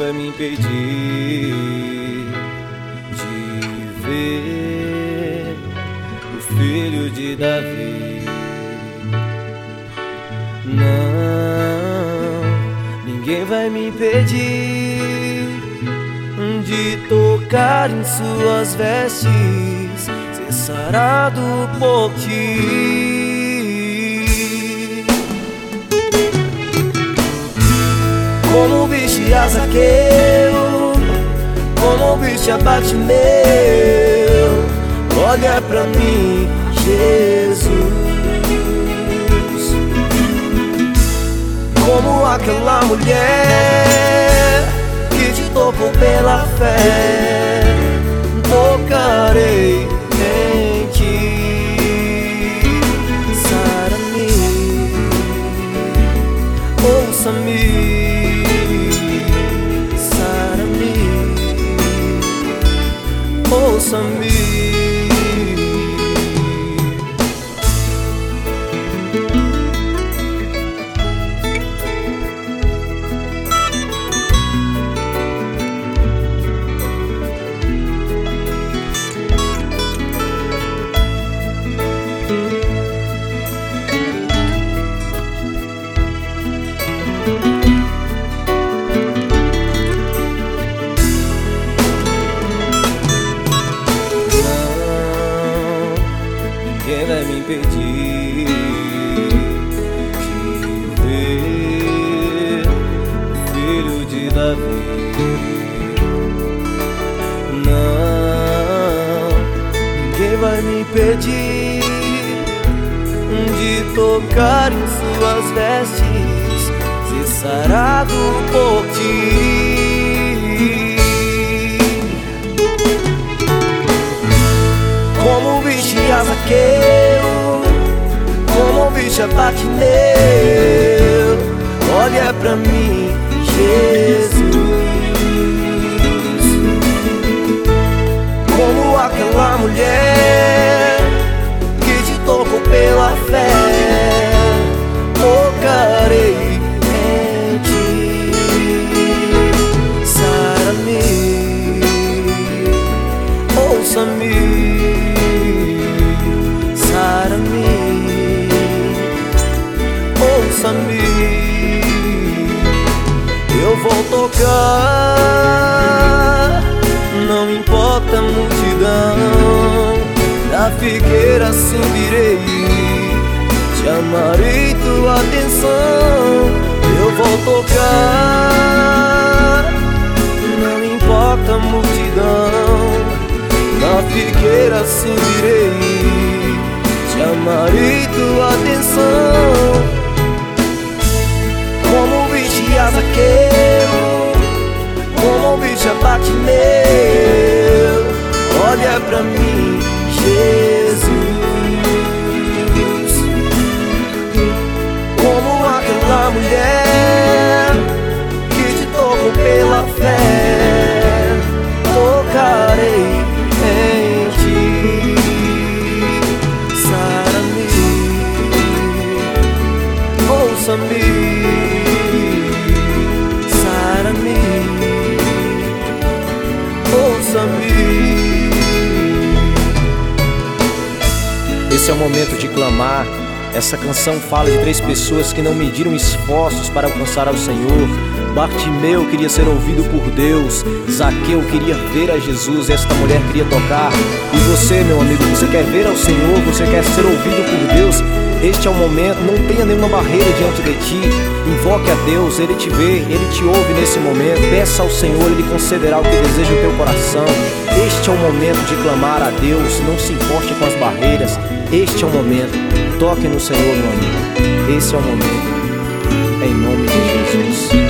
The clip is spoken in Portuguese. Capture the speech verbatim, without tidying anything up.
vai me impedir de ver o filho de Davi. Não, ninguém vai me impedir de tocar em suas vestes, ser sarado por ti. Como viste a Zaqueu, como viste a Bartimeu, olha pra mim, Jesus. Como aquela mulher que te tocou pela fé, tocarei em ti. Sara-me, ouça-me, Sara-me, ouça-me. Ninguém vai me impedir de ver o filho de Davi. Não, ninguém vai me impedir de tocar em suas vestes, ser sarado por ti. Como viste a Zaqueu, como viste a Bartimeu, olha pra mim, Jesus. Como aquela mulher que te tocou pela fé, tocarei em ti. Sara-me, ouça-me, Sara-me, ouça-me. Eu vou tocar, não importa a multidão, na figueira subirei, chamarei tua atenção. Eu vou tocar, não importa a multidão, na figueira subirei, chamarei tua atenção. Como viste a Zaqueu, como viste a Bartimeu, olha pra mim, Jesus. Como aquela mulher que te tocou pela fé, tocarei em ti. Ouça-me, Sara-me, ouça-me. Esse é o momento de clamar. Essa canção fala de três pessoas que não mediram esforços para alcançar ao Senhor. Bartimeu queria ser ouvido por Deus, Zaqueu queria ver a Jesus, esta mulher queria tocar. E você, meu amigo, você quer ver ao Senhor, você quer ser ouvido por Deus? Este é o momento, não tenha nenhuma barreira diante de ti. Invoque a Deus, Ele te vê, Ele te ouve nesse momento. Peça ao Senhor, Ele concederá o que deseja o teu coração. Este é o momento de clamar a Deus, não se importe com as barreiras. Este é o momento, toque no Senhor, meu amigo. Esse é o momento, em nome de Jesus.